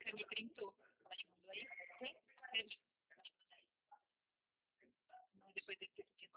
Cami printou. Ela te mandou aí? Tem? Cami. Ela te mandou aí. Depois desse dia